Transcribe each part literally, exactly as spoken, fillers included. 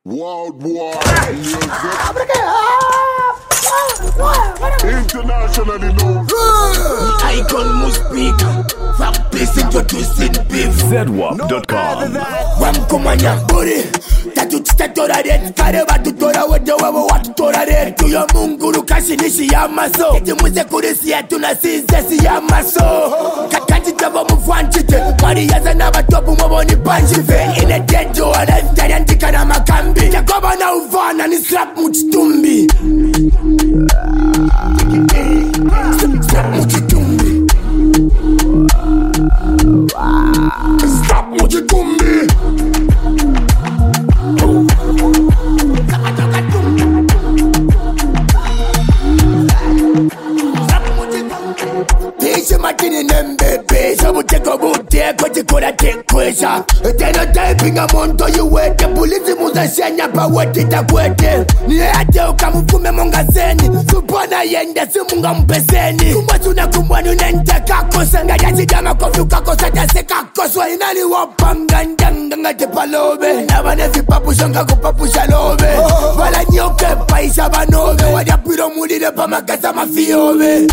World War music. Internationally known. Icon must speak. From place introducing beef. Z W A P dot com. Ram kumanya buri. Tatu titatora den. Kareba tutora wede wewe watu tora den. Tuyo mungu lukashi nishi ya maso. Kiti muze kurisi ya tunasize si ya maso. Kakati tabo mufwanchite. Mariaza na batobu mwaboni panjive. Ine dejo wa lifestyle antika na makambi. Jakoba na uvana ni slap muchitumbi. Slap muchitumbi. Slap muchitumbi. Tisha matini nembebe. Sabu teko bute kwa chikura tekwesha. Teno taipinga monto yuwete. Polisi muza shenya pa weti takwete. Niye ate ukamufume monga zeni. Supona yende si munga mpeseni. Kumbasuna kumbwanu nente kakosa. Nga jaji dama kofi kakosa jase kakoswa. Inani wapanga ndanga ngate palobe. Nabane vipapu shonga kupapu shalobe. Wala nyoke paisha banobe. Wajapiro mulile pa makasa mafiobe.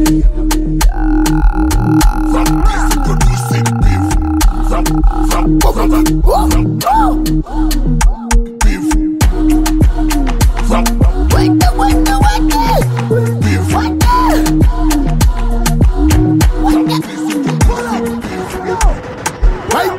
From this introducing beef. From, from, from, from, from, beef. From, Wait the, wait the, wait the. beef. Wait the. From this introducing beef. Right.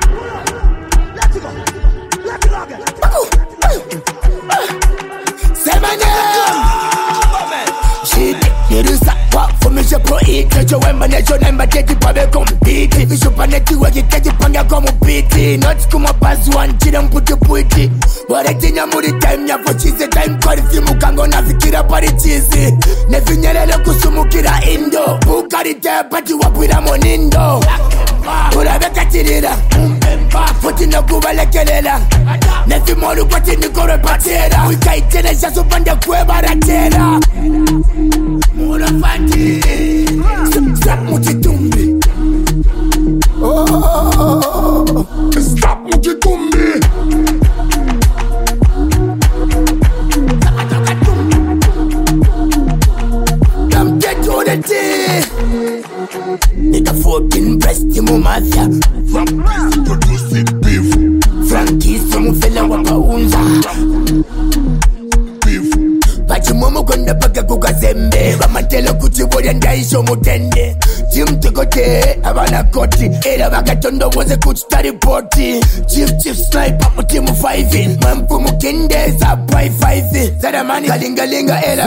Say my name. She did this walk for me. She pro eat. Kejo wemba nejo nemba teti pabe kompiti. Vishupa neti weki keji panga komu piti. Not kuma bazu wanchida mputi puiti. Wareti nyamuri time ya fochize time kwa rifimu kango na fikira pari chizi. Nefinyelele kusumukira indo. Bukari te pati wapira monindo. Urabeka chirira Futi no kubalekelela Nefimolu kwa tini kore patera Wikaitene shasu pande kwe baratera Mura fati Stop muchitumbi Oh Stop muchitumbi. Come get to the tea Nigga fucking breast mu mafia From this introducing beef. Frankie sumu fela wapaunza Beef. Pachimumu kwenda paka kukazembe Bamatelo kuchibolia ndaisho mutende Chimtekote abana koti Era bakatondo waze kuchitari poti Chief chief sniper mutimu five Mampu mukende za pai five Sadamani kalingalinga era